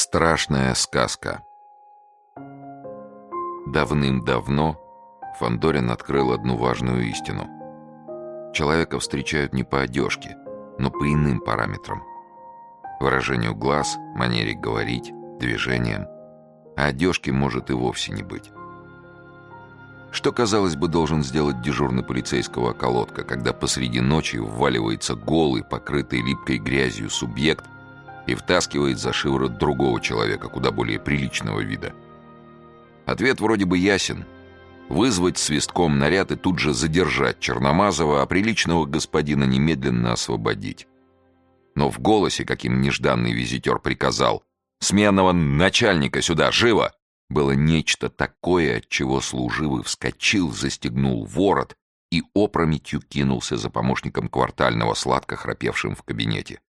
Страшная сказка. Давным-давно Фандорин открыл одну важную истину. Человека встречают не по одежке, но по иным параметрам. Выражению глаз, манере говорить, движениям. А одежки может и вовсе не быть. Что, казалось бы, должен сделать дежурный полицейского околотка, когда посреди ночи вваливается голый, покрытый липкой грязью субъект и втаскивает за шиворот другого человека, куда более приличного вида? Ответ вроде бы ясен. Вызвать свистком наряд и тут же задержать Черномазова, а приличного господина немедленно освободить. Но в голосе, каким нежданный визитер приказал «Сменного начальника сюда, живо!» было нечто такое, от чего служивый вскочил, застегнул ворот и опрометью кинулся за помощником Квартального, сладко храпевшим в кабинете.